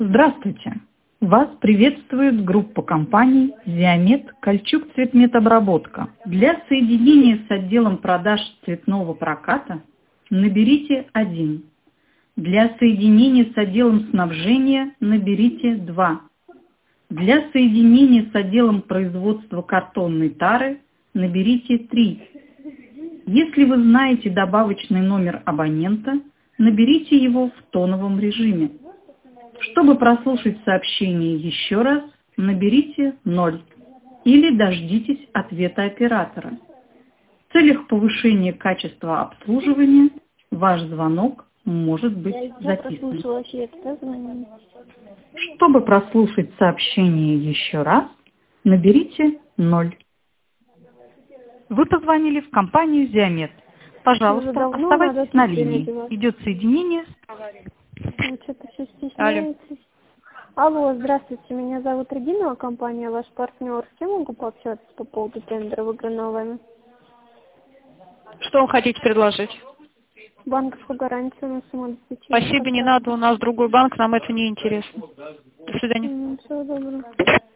Здравствуйте! Вас приветствует группа компаний «Зиамет Кольчуг Цветметобработка». Для соединения с отделом продаж цветного проката наберите 1. Для соединения с отделом снабжения наберите 2. Для соединения с отделом производства картонной тары наберите 3. Если вы знаете добавочный номер абонента, наберите его в тоновом режиме. Чтобы прослушать сообщение еще раз, наберите 0 или дождитесь ответа оператора. В целях повышения качества обслуживания ваш звонок может быть записан. Чтобы прослушать сообщение еще раз, наберите 0. Вы позвонили в компанию «Зиамет». Пожалуйста, оставайтесь на линии. Идет соединение с... Алло. Алло, здравствуйте, меня зовут Регина, компания «Ваш партнер». С кем могу пообщаться по поводу тендера выигранного вами? Что вы хотите предложить? Банковскую гарантию на сумму 10 тысяч. Спасибо, не надо, у нас другой банк, нам это не интересно. До свидания. Всего доброго.